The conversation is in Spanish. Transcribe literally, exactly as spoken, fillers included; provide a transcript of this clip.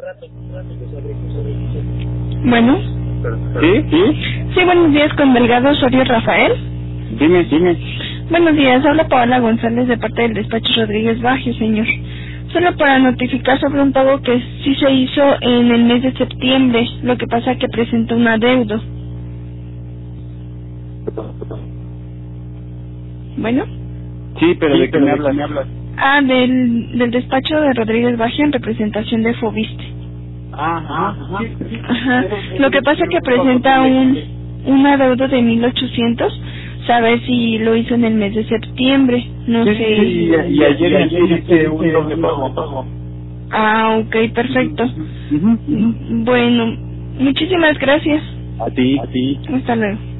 Bueno. ¿Sí? ¿Sí? Sí, buenos días, con Delgado Osorio Rafael. Dime, dime. Buenos días, habla Paola González de parte del despacho Rodríguez Bajo, señor. Solo para notificar sobre un pago que sí se hizo en el mes de septiembre, lo que pasa que presenta un adeudo. Bueno. Sí, pero Sí, ¿de qué pero me ¿de hablas? qué me hablas? Ah, del, del despacho de Rodríguez Bajo en representación de Fobiste. Ajá, ajá. Sí. Ajá. Lo que pasa que presenta un, un adeudo de mil ochocientos. Saber si lo hizo en el mes de septiembre. No Sí, sé. sí, y, y ayer y ayer hice un doble pago. Ah, ok, perfecto. Uh-huh, uh-huh. Bueno, muchísimas gracias. A ti. A ti. Hasta luego.